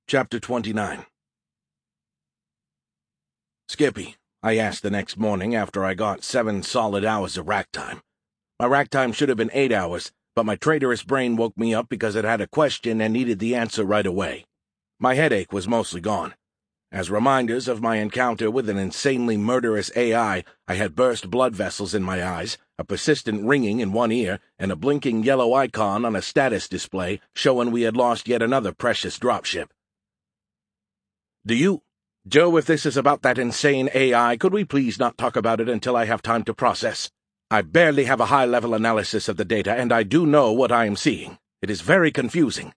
Chapter 29. Skippy, I asked the next morning after I got 7 solid hours of rack time. My rack time should have been 8 hours, but my traitorous brain woke me up because it had a question and needed the answer right away. My headache was mostly gone. As reminders of my encounter with an insanely murderous AI, I had burst blood vessels in my eyes, a persistent ringing in one ear, and a blinking yellow icon on a status display showing we had lost yet another precious dropship. Joe, if this is about that insane AI, could we please not talk about it until I have time to process? I barely have a high-level analysis of the data, and I do know what I am seeing. It is very confusing.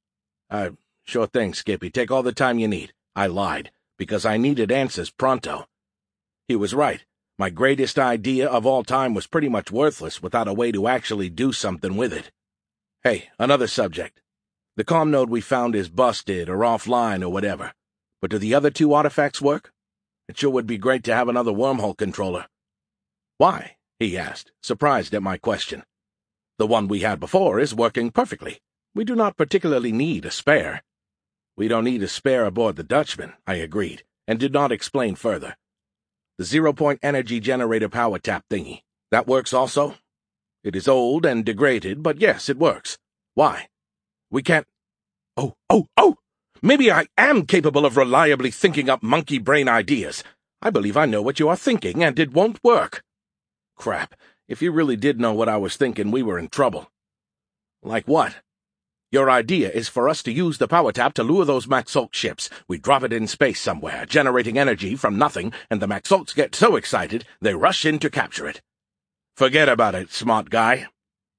Sure thing, Skippy. Take all the time you need. I lied, because I needed answers pronto. He was right. My greatest idea of all time was pretty much worthless without a way to actually do something with it. Hey, another subject. The comm node we found is busted or offline or whatever. But do the other 2 artifacts work? It sure would be great to have another wormhole controller. Why? He asked, surprised at my question. The one we had before is working perfectly. We do not particularly need a spare. We don't need a spare aboard the Dutchman, I agreed, and did not explain further. The 0-point energy generator power tap thingy, that works also? It is old and degraded, but yes, it works. Why? We can't... Oh! Maybe I am capable of reliably thinking up monkey brain ideas. I believe I know what you are thinking, and it won't work. Crap, if you really did know what I was thinking, we were in trouble. Like what? Your idea is for us to use the power tap to lure those Maxolk ships. We drop it in space somewhere, generating energy from nothing, and the Maxolks get so excited, they rush in to capture it. Forget about it, smart guy.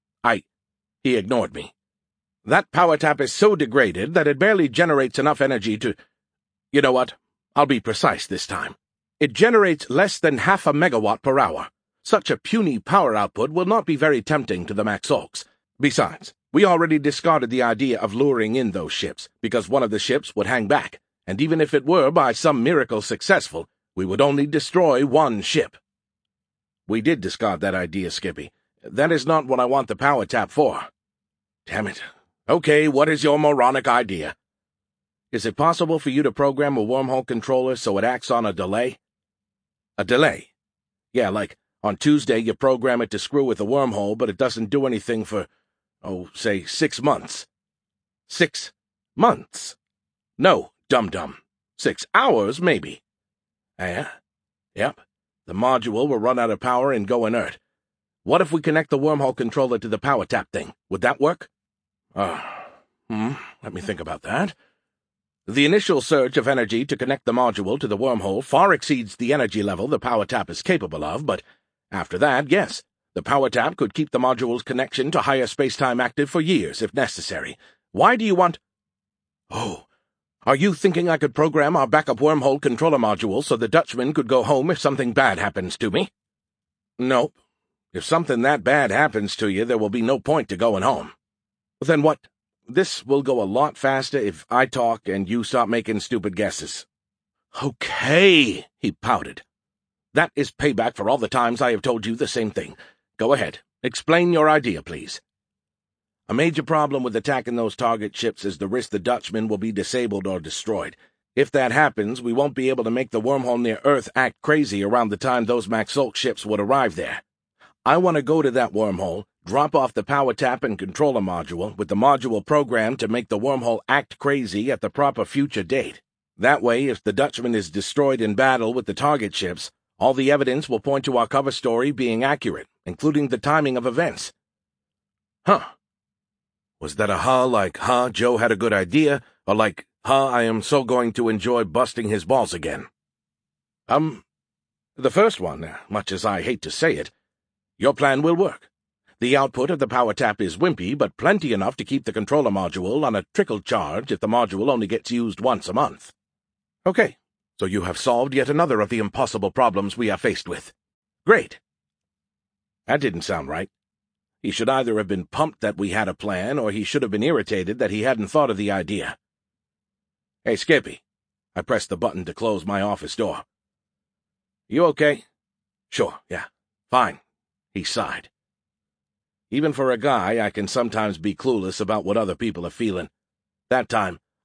He ignored me. That power tap is so degraded that it barely generates enough energy to... You know what? I'll be precise this time. It generates less than half a megawatt per hour. Such a puny power output will not be very tempting to the Maxolks. Besides, we already discarded the idea of luring in those ships, because one of the ships would hang back, and even if it were by some miracle successful, we would only destroy one ship. We did discard that idea, Skippy. That is not what I want the power tap for. Damn it. Okay, what is your moronic idea? Is it possible for you to program a wormhole controller so it acts on a delay? A delay? Yeah, like, on Tuesday you program it to screw with the wormhole, but it doesn't do anything for, say 6 months. 6 months? No, dum-dum. 6 hours, maybe. Yep. The module will run out of power and go inert. What if we connect the wormhole controller to the power tap thing? Would that work? Let me think about that. The initial surge of energy to connect the module to the wormhole far exceeds the energy level the power tap is capable of, but after that, yes, the power tap could keep the module's connection to higher spacetime active for years if necessary. Why do you want... Are you thinking I could program our backup wormhole controller module so the Dutchman could go home if something bad happens to me? Nope. If something that bad happens to you, there will be no point to going home. Then what? This will go a lot faster if I talk and you stop making stupid guesses. Okay, he pouted. That is payback for all the times I have told you the same thing. Go ahead. Explain your idea, please. A major problem with attacking those target ships is the risk the Dutchman will be disabled or destroyed. If that happens, we won't be able to make the wormhole near Earth act crazy around the time those Maxolk ships would arrive there. I want to go to that wormhole, drop off the power tap and controller module, with the module programmed to make the wormhole act crazy at the proper future date. That way, if the Dutchman is destroyed in battle with the target ships, all the evidence will point to our cover story being accurate, including the timing of events. Was that a like, Joe had a good idea, or like, I am so going to enjoy busting his balls again? The first one, much as I hate to say it, your plan will work. The output of the power tap is wimpy, but plenty enough to keep the controller module on a trickle charge if the module only gets used once a month. Okay, so you have solved yet another of the impossible problems we are faced with. Great. That didn't sound right. He should either have been pumped that we had a plan, or he should have been irritated that he hadn't thought of the idea. Hey, Skippy. I pressed the button to close my office door. You okay? Sure, yeah. Fine. He sighed. Even for a guy, I can sometimes be clueless about what other people are feeling. That time,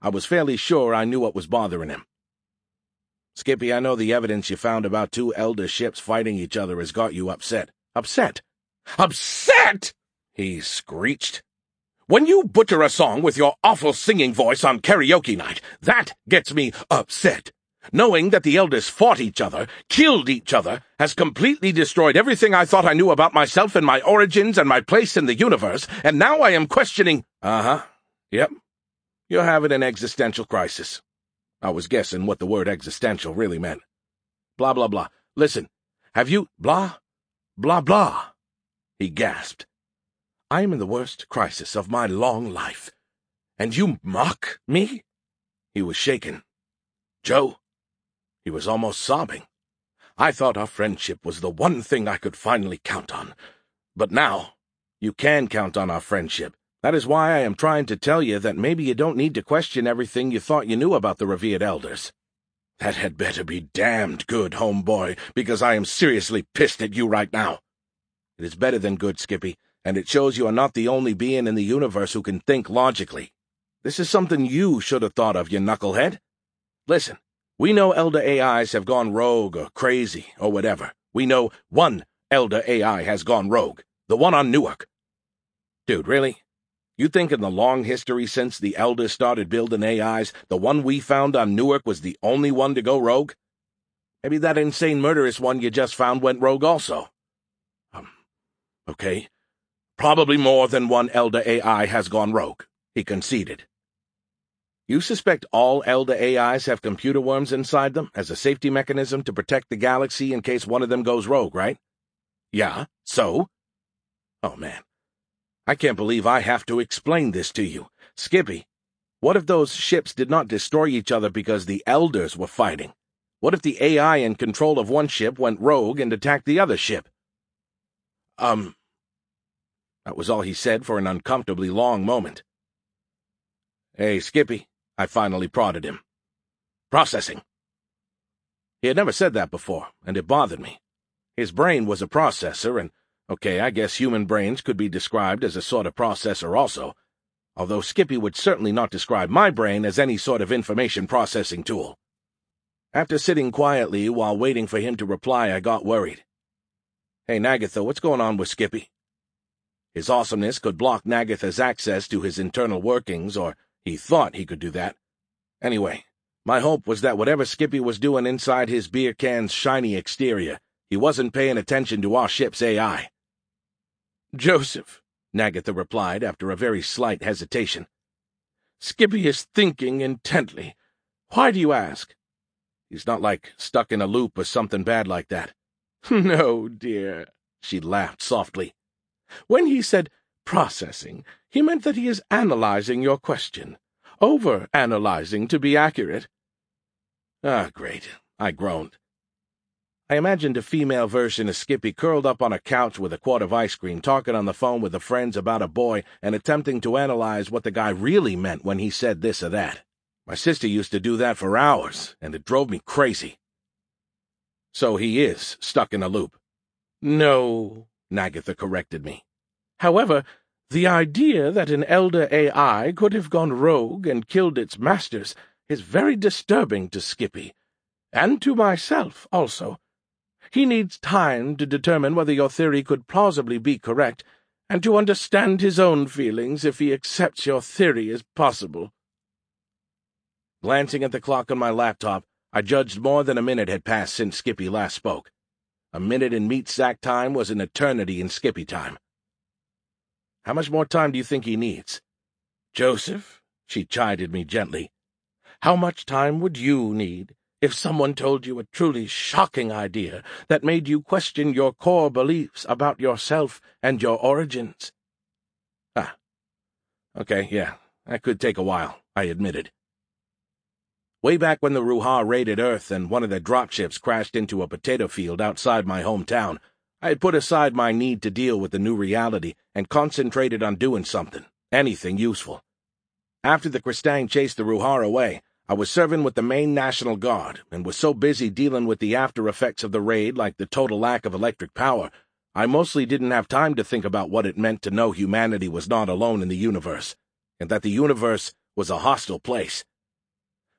I was fairly sure I knew what was bothering him. Skippy, I know the evidence you found about 2 Elder ships fighting each other has got you upset. Upset? Upset? He screeched. When you butcher a song with your awful singing voice on karaoke night, that gets me upset. Knowing that the Elders fought each other, killed each other, has completely destroyed everything I thought I knew about myself and my origins and my place in the universe, and now I am questioning— Yep. You're having an existential crisis. I was guessing what the word existential really meant. Blah, blah, blah. Listen, have you— Blah? Blah, blah. He gasped. I am in the worst crisis of my long life. And you mock me? He was shaken. Joe? He was almost sobbing. I thought our friendship was the one thing I could finally count on. But now, you can count on our friendship. That is why I am trying to tell you that maybe you don't need to question everything you thought you knew about the revered Elders. That had better be damned good, homeboy, because I am seriously pissed at you right now. It is better than good, Skippy, and it shows you are not the only being in the universe who can think logically. This is something you should have thought of, you knucklehead. Listen, we know Elder AIs have gone rogue or crazy or whatever. We know one Elder AI has gone rogue, the one on Newark. Dude, really? You think in the long history since the Elders started building AIs, the one we found on Newark was the only one to go rogue? Maybe that insane murderous one you just found went rogue also. Okay. Probably more than one Elder AI has gone rogue, he conceded. You suspect all Elder AIs have computer worms inside them as a safety mechanism to protect the galaxy in case one of them goes rogue, right? Yeah, so? Oh, man. I can't believe I have to explain this to you. Skippy, what if those ships did not destroy each other because the Elders were fighting? What if the AI in control of one ship went rogue and attacked the other ship? That was all he said for an uncomfortably long moment. Hey, Skippy, I finally prodded him. Processing. He had never said that before, and it bothered me. His brain was a processor, and, okay, I guess human brains could be described as a sort of processor also, although Skippy would certainly not describe my brain as any sort of information processing tool. After sitting quietly while waiting for him to reply, I got worried. Hey, Nagatha, what's going on with Skippy? His awesomeness could block Nagatha's access to his internal workings, or he thought he could do that. Anyway, my hope was that whatever Skippy was doing inside his beer can's shiny exterior, he wasn't paying attention to our ship's AI. Joseph, Nagatha replied after a very slight hesitation. Skippy is thinking intently. Why do you ask? He's not like stuck in a loop or something bad like that. No, dear, she laughed softly. When he said processing, he meant that he is analyzing your question. Over-analyzing, to be accurate. Ah, great, I groaned. I imagined a female version of Skippy curled up on a couch with a quart of ice cream, talking on the phone with her friends about a boy and attempting to analyze what the guy really meant when he said this or that. My sister used to do that for hours, and it drove me crazy. So he is stuck in a loop. No, Nagatha corrected me. However, the idea that an Elder AI could have gone rogue and killed its masters is very disturbing to Skippy, and to myself also. He needs time to determine whether your theory could plausibly be correct, and to understand his own feelings if he accepts your theory as possible. Glancing at the clock on my laptop, I judged more than a minute had passed since Skippy last spoke. A minute in meat sack time was an eternity in Skippy time. How much more time do you think he needs? Joseph, she chided me gently, how much time would you need if someone told you a truly shocking idea that made you question your core beliefs about yourself and your origins? Okay, yeah, that could take a while, I admitted. Way back when the Ruha raided Earth and one of their dropships crashed into a potato field outside my hometown, I had put aside my need to deal with the new reality and concentrated on doing something, anything useful. After the Kristang chased the Ruha away, I was serving with the Maine National Guard and was so busy dealing with the after effects of the raid, like the total lack of electric power, I mostly didn't have time to think about what it meant to know humanity was not alone in the universe, and that the universe was a hostile place.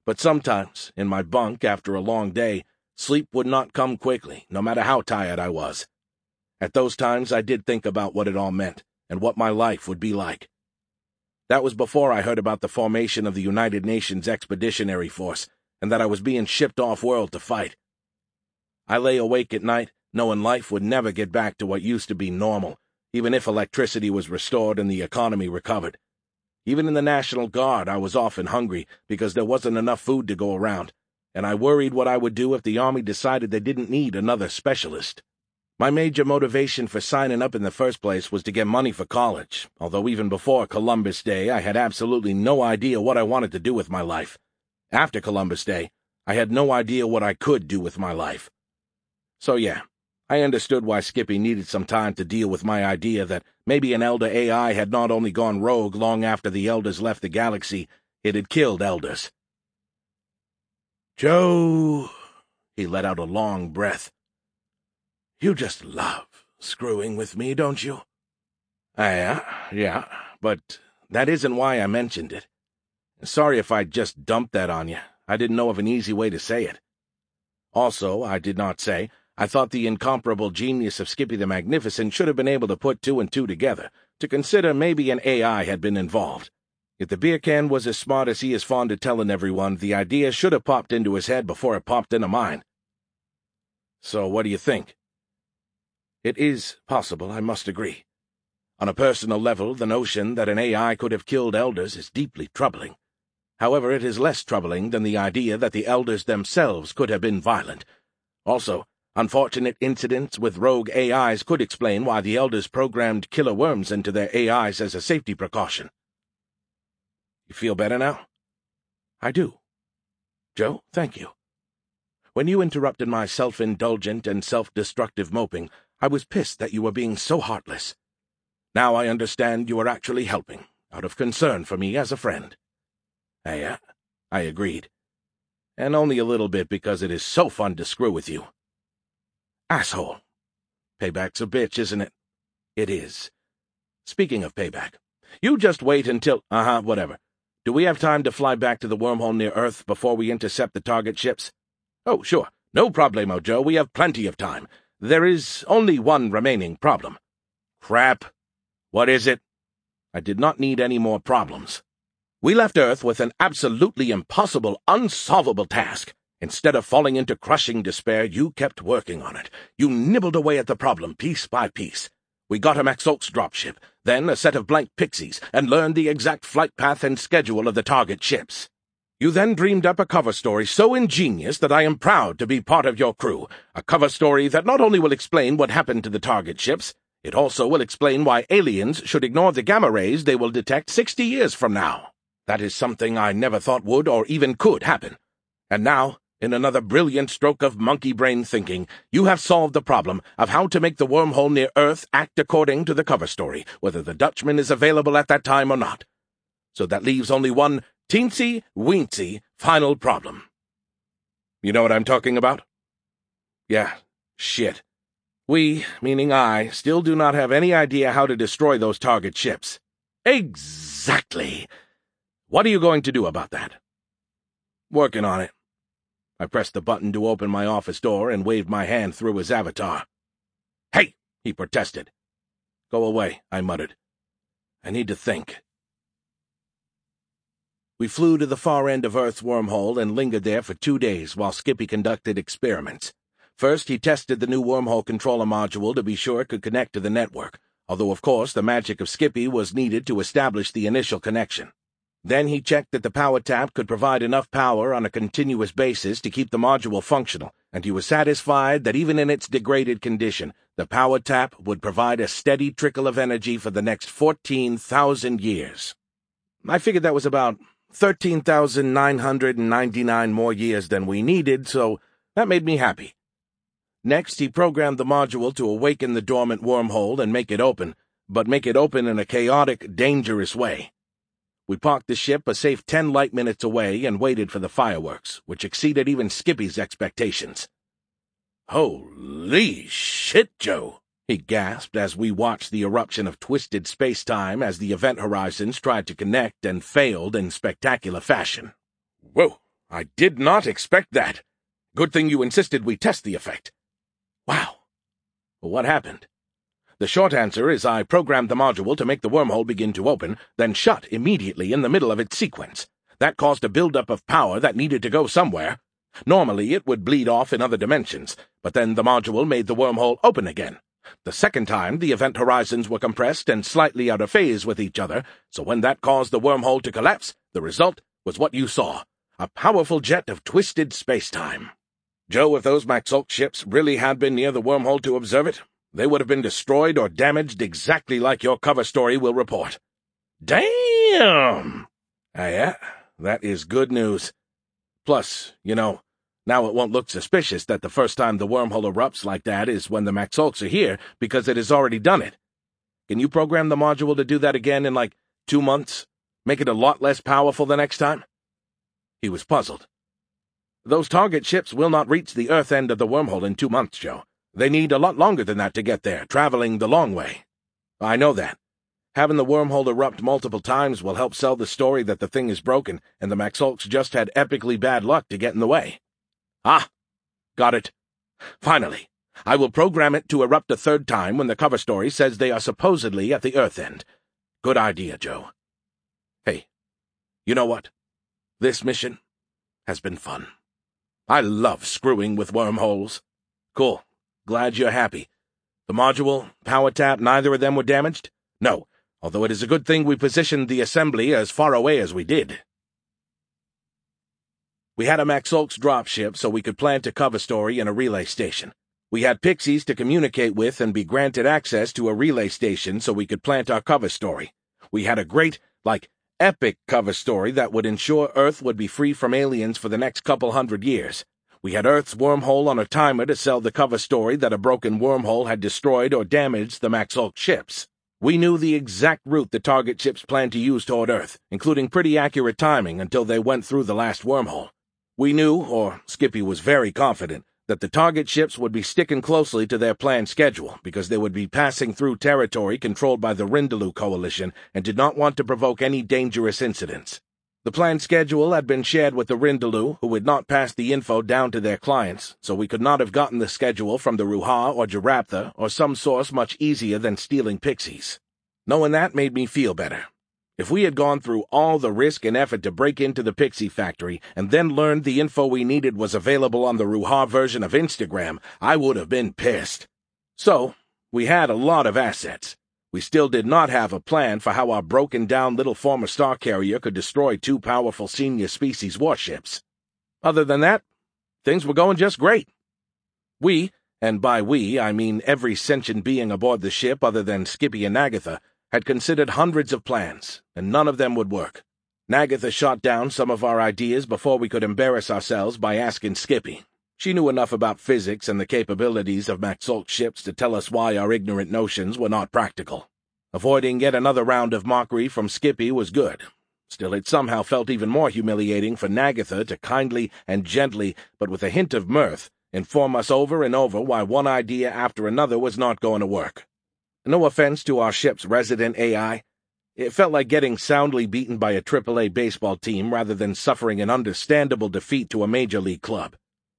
But sometimes, in my bunk after a long day, sleep would not come quickly, no matter how tired I was. At those times I did think about what it all meant, and what my life would be like. That was before I heard about the formation of the United Nations Expeditionary Force, and that I was being shipped off-world to fight. I lay awake at night, knowing life would never get back to what used to be normal, even if electricity was restored and the economy recovered. Even in the National Guard, I was often hungry because there wasn't enough food to go around, and I worried what I would do if the Army decided they didn't need another specialist. My major motivation for signing up in the first place was to get money for college, although even before Columbus Day, I had absolutely no idea what I wanted to do with my life. After Columbus Day, I had no idea what I could do with my life. So yeah, I understood why Skippy needed some time to deal with my idea that maybe an Elder AI had not only gone rogue long after the Elders left the galaxy, it had killed Elders. "Joe," he let out a long breath. "You just love screwing with me, don't you?" Yeah, but that isn't why I mentioned it. Sorry if I just dumped that on you. I didn't know of an easy way to say it. Also, I did not say, I thought the incomparable genius of Skippy the Magnificent should have been able to put two and two together, to consider maybe an AI had been involved. If the beer can was as smart as he is fond of telling everyone, the idea should have popped into his head before it popped into mine. So what do you think? It is possible, I must agree. On a personal level, the notion that an AI could have killed Elders is deeply troubling. However, it is less troubling than the idea that the Elders themselves could have been violent. Also, unfortunate incidents with rogue AIs could explain why the Elders programmed killer worms into their AIs as a safety precaution. You feel better now? I do. Joe, thank you. When you interrupted my self-indulgent and self-destructive moping, I was pissed that you were being so heartless. Now I understand you are actually helping, out of concern for me as a friend. Yeah, I agreed. And only a little bit because it is so fun to screw with you. Asshole. Payback's a bitch, isn't it? It is. Speaking of payback, you just wait until— whatever. Do we have time to fly back to the wormhole near Earth before we intercept the target ships? Oh, sure. No problemo, Joe. We have plenty of time. There is only one remaining problem. Crap. What is it? I did not need any more problems. We left Earth with an absolutely impossible, unsolvable task. Instead of falling into crushing despair, you kept working on it. You nibbled away at the problem piece by piece. We got a Maxolx dropship, then a set of blank pixies, and learned the exact flight path and schedule of the target ships. You then dreamed up a cover story so ingenious that I am proud to be part of your crew. A cover story that not only will explain what happened to the target ships, it also will explain why aliens should ignore the gamma rays they will detect 60 years from now. That is something I never thought would or even could happen. And now, in another brilliant stroke of monkey brain thinking, you have solved the problem of how to make the wormhole near Earth act according to the cover story, whether the Dutchman is available at that time or not. So that leaves only one teensy-weensy final problem. You know what I'm talking about? Yeah, shit. We, meaning I, still do not have any idea how to destroy those target ships. Exactly. What are you going to do about that? Working on it. I pressed the button to open my office door and waved my hand through his avatar. Hey, he protested. Go away, I muttered. I need to think. We flew to the far end of Earth's wormhole and lingered there for 2 days while Skippy conducted experiments. First, he tested the new wormhole controller module to be sure it could connect to the network, although of course the magic of Skippy was needed to establish the initial connection. Then he checked that the power tap could provide enough power on a continuous basis to keep the module functional, and he was satisfied that even in its degraded condition, the power tap would provide a steady trickle of energy for the next 14,000 years. I figured that was about 13,999 more years than we needed, so that made me happy. Next, he programmed the module to awaken the dormant wormhole and make it open, but make it open in a chaotic, dangerous way. We parked the ship a safe 10 light minutes away and waited for the fireworks, which exceeded even Skippy's expectations. Holy shit, Joe! He gasped as we watched the eruption of twisted space-time as the event horizons tried to connect and failed in spectacular fashion. Whoa, I did not expect that. Good thing you insisted we test the effect. Wow. Well, what happened? The short answer is I programmed the module to make the wormhole begin to open, then shut immediately in the middle of its sequence. That caused a buildup of power that needed to go somewhere. Normally, it would bleed off in other dimensions, but then the module made the wormhole open again. The second time, the event horizons were compressed and slightly out of phase with each other, so when that caused the wormhole to collapse, the result was what you saw, a powerful jet of twisted space-time. Joe, if those Maxolk ships really had been near the wormhole to observe it, they would have been destroyed or damaged exactly like your cover story will report. Damn! Yeah, that is good news. Plus, now it won't look suspicious that the first time the wormhole erupts like that is when the Maxolks are here, because it has already done it. Can you program the module to do that again in 2 months? Make it a lot less powerful the next time? He was puzzled. Those target ships will not reach the Earth end of the wormhole in 2 months, Joe. They need a lot longer than that to get there, traveling the long way. I know that. Having the wormhole erupt multiple times will help sell the story that the thing is broken, and the Maxolks just had epically bad luck to get in the way. Ah, got it. Finally, I will program it to erupt a third time when the cover story says they are supposedly at the Earth end. Good idea, Joe. Hey, you know what? This mission has been fun. I love screwing with wormholes. Cool. Glad you're happy. The module, power tap, neither of them were damaged? No, although it is a good thing we positioned the assembly as far away as we did. We had a Maxolk's dropship so we could plant a cover story in a relay station. We had Pixies to communicate with and be granted access to a relay station so we could plant our cover story. We had a great, epic cover story that would ensure Earth would be free from aliens for the next couple 100 years. We had Earth's wormhole on a timer to sell the cover story that a broken wormhole had destroyed or damaged the Maxolk ships. We knew the exact route the target ships planned to use toward Earth, including pretty accurate timing until they went through the last wormhole. We knew, or Skippy was very confident, that the target ships would be sticking closely to their planned schedule because they would be passing through territory controlled by the Rindaloo Coalition and did not want to provoke any dangerous incidents. The planned schedule had been shared with the Rindaloo, who had not passed the info down to their clients, so we could not have gotten the schedule from the Ruha or Jaraptha or some source much easier than stealing Pixies. Knowing that made me feel better. If we had gone through all the risk and effort to break into the Pixie factory and then learned the info we needed was available on the Ruha version of Instagram, I would have been pissed. So, we had a lot of assets. We still did not have a plan for how our broken-down little former star carrier could destroy 2 powerful senior species warships. Other than that, things were going just great. We, and by we I mean every sentient being aboard the ship other than Skippy and Nagatha, had considered hundreds of plans, and none of them would work. Nagatha shot down some of our ideas before we could embarrass ourselves by asking Skippy. She knew enough about physics and the capabilities of Maxolk ships to tell us why our ignorant notions were not practical. Avoiding yet another round of mockery from Skippy was good. Still, it somehow felt even more humiliating for Nagatha to kindly and gently, but with a hint of mirth, inform us over and over why one idea after another was not going to work. No offense to our ship's resident AI. It felt like getting soundly beaten by a AAA baseball team rather than suffering an understandable defeat to a major league club.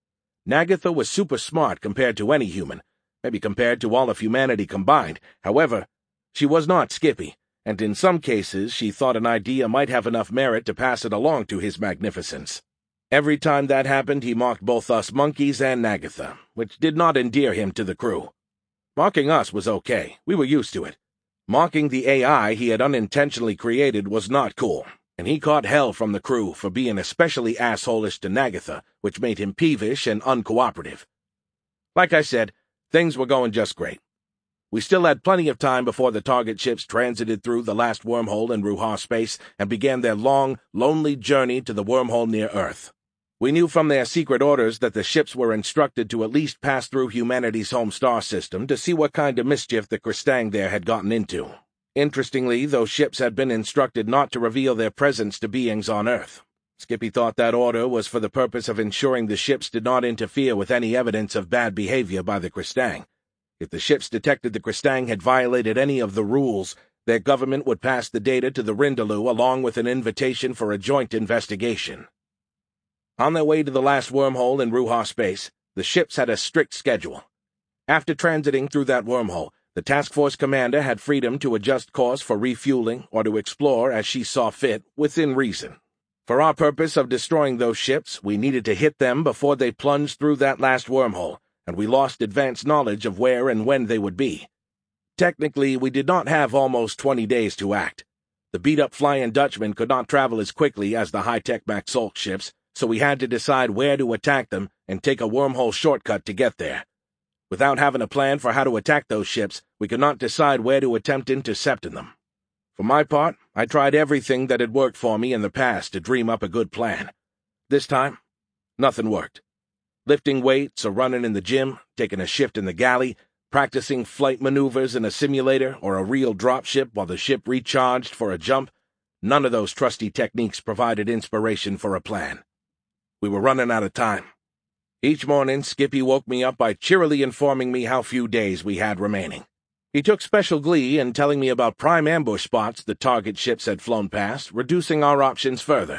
Nagatha was super smart compared to any human, maybe compared to all of humanity combined. However, she was not Skippy, and in some cases she thought an idea might have enough merit to pass it along to His Magnificence. Every time that happened, he mocked both us monkeys and Nagatha, which did not endear him to the crew. Mocking us was okay. We were used to it. Mocking the AI he had unintentionally created was not cool, and he caught hell from the crew for being especially assholish to Nagatha, which made him peevish and uncooperative. Like I said, things were going just great. We still had plenty of time before the target ships transited through the last wormhole in Ruha space and began their long, lonely journey to the wormhole near Earth. We knew from their secret orders that the ships were instructed to at least pass through humanity's home star system to see what kind of mischief the Kristang there had gotten into. Interestingly, those ships had been instructed not to reveal their presence to beings on Earth. Skippy thought that order was for the purpose of ensuring the ships did not interfere with any evidence of bad behavior by the Kristang. If the ships detected the Kristang had violated any of the rules, their government would pass the data to the Rindaloo along with an invitation for a joint investigation. On their way to the last wormhole in Ruha space, the ships had a strict schedule. After transiting through that wormhole, the task force commander had freedom to adjust course for refueling or to explore as she saw fit, within reason. For our purpose of destroying those ships, we needed to hit them before they plunged through that last wormhole, and we lost advanced knowledge of where and when they would be. Technically, we did not have almost 20 days to act. The beat-up Flying Dutchman could not travel as quickly as the high-tech Maxolk ships, so we had to decide where to attack them and take a wormhole shortcut to get there. Without having a plan for how to attack those ships, we could not decide where to attempt intercepting them. For my part, I tried everything that had worked for me in the past to dream up a good plan. This time, nothing worked. Lifting weights or running in the gym, taking a shift in the galley, practicing flight maneuvers in a simulator or a real dropship while the ship recharged for a jump, none of those trusty techniques provided inspiration for a plan. We were running out of time. Each morning, Skippy woke me up by cheerily informing me how few days we had remaining. He took special glee in telling me about prime ambush spots the target ships had flown past, reducing our options further.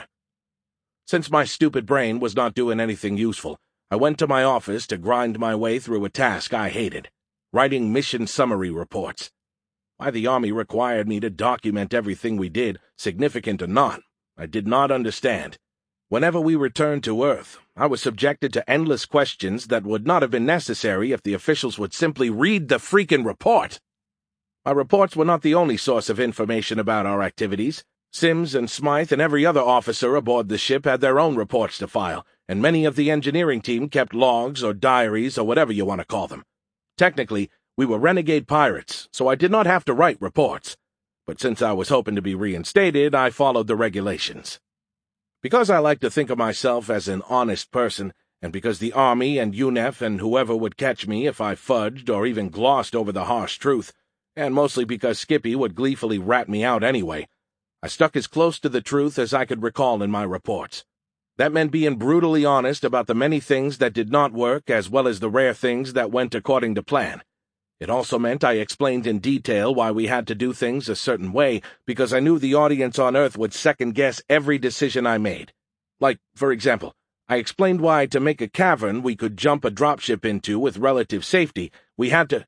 Since my stupid brain was not doing anything useful, I went to my office to grind my way through a task I hated, writing mission summary reports. Why the Army required me to document everything we did, significant or not, I did not understand. Whenever we returned to Earth, I was subjected to endless questions that would not have been necessary if the officials would simply read the freaking report. My reports were not the only source of information about our activities. Sims and Smythe and every other officer aboard the ship had their own reports to file, and many of the engineering team kept logs or diaries or whatever you want to call them. Technically, we were renegade pirates, so I did not have to write reports. But since I was hoping to be reinstated, I followed the regulations. Because I like to think of myself as an honest person, and because the Army and UNEF and whoever would catch me if I fudged or even glossed over the harsh truth, and mostly because Skippy would gleefully rat me out anyway, I stuck as close to the truth as I could recall in my reports. That meant being brutally honest about the many things that did not work as well as the rare things that went according to plan. It also meant I explained in detail why we had to do things a certain way, because I knew the audience on Earth would second-guess every decision I made. Like, for example, I explained why to make a cavern we could jump a dropship into with relative safety, we had to—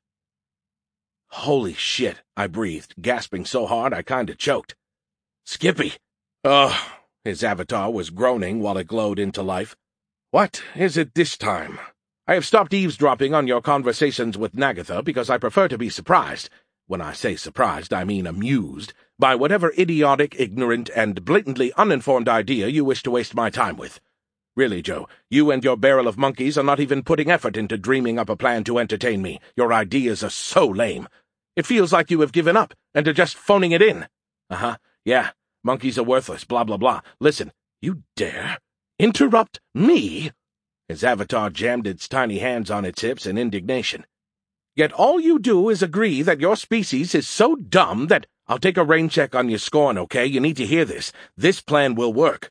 Holy shit, I breathed, gasping so hard I kinda choked. Skippy! Ugh! His avatar was groaning while it glowed into life. What is it this time? I have stopped eavesdropping on your conversations with Nagatha because I prefer to be surprised. When I say surprised, I mean amused, by whatever idiotic, ignorant, and blatantly uninformed idea you wish to waste my time with. Really, Joe, you and your barrel of monkeys are not even putting effort into dreaming up a plan to entertain me. Your ideas are so lame. It feels like you have given up and are just phoning it in. Yeah, monkeys are worthless, blah, blah, blah. Listen, you dare interrupt me? His avatar jammed its tiny hands on its hips in indignation. Yet all you do is agree that your species is so dumb that— I'll take a rain check on your scorn, okay? You need to hear this. This plan will work.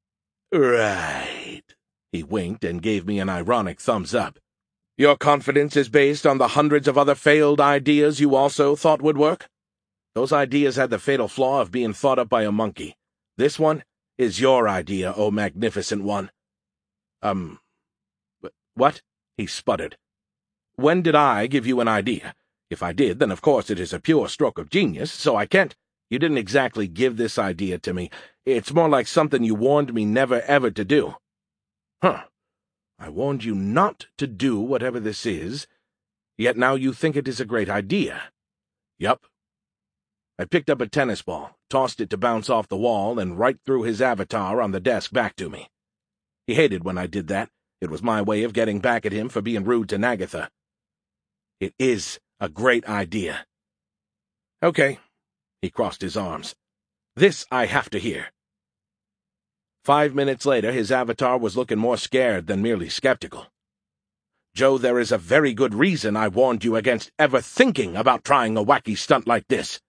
Right. He winked and gave me an ironic thumbs up. Your confidence is based on the hundreds of other failed ideas you also thought would work? Those ideas had the fatal flaw of being thought up by a monkey. This one is your idea, O magnificent one. What? He sputtered. When did I give you an idea? If I did, then of course it is a pure stroke of genius, so I can't— You didn't exactly give this idea to me. It's more like something you warned me never ever to do. Huh. I warned you not to do whatever this is, yet now you think it is a great idea. Yup. I picked up a tennis ball, tossed it to bounce off the wall, and right through his avatar on the desk back to me. He hated when I did that. It was my way of getting back at him for being rude to Nagatha. It is a great idea. Okay. He crossed his arms. This I have to hear. 5 minutes later, his avatar was looking more scared than merely skeptical. Joe, there is a very good reason I warned you against ever thinking about trying a wacky stunt like this.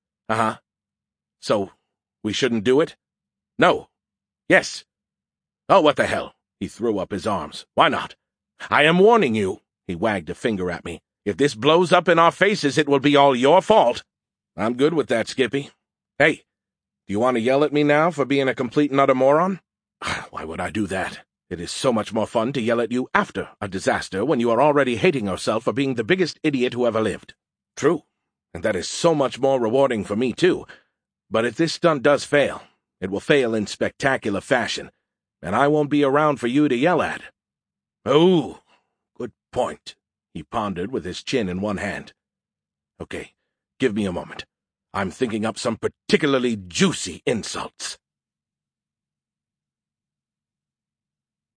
So, we shouldn't do it? No. Yes. Oh, what the hell? He threw up his arms. Why not? I am warning you. He wagged a finger at me. If this blows up in our faces, it will be all your fault. I'm good with that, Skippy. Hey, do you want to yell at me now for being a complete and utter moron? Why would I do that? It is so much more fun to yell at you after a disaster when you are already hating yourself for being the biggest idiot who ever lived. True, and that is so much more rewarding for me, too. But if this stunt does fail, it will fail in spectacular fashion, and I won't be around for you to yell at. Oh, good point, he pondered with his chin in one hand. Okay, give me a moment. I'm thinking up some particularly juicy insults.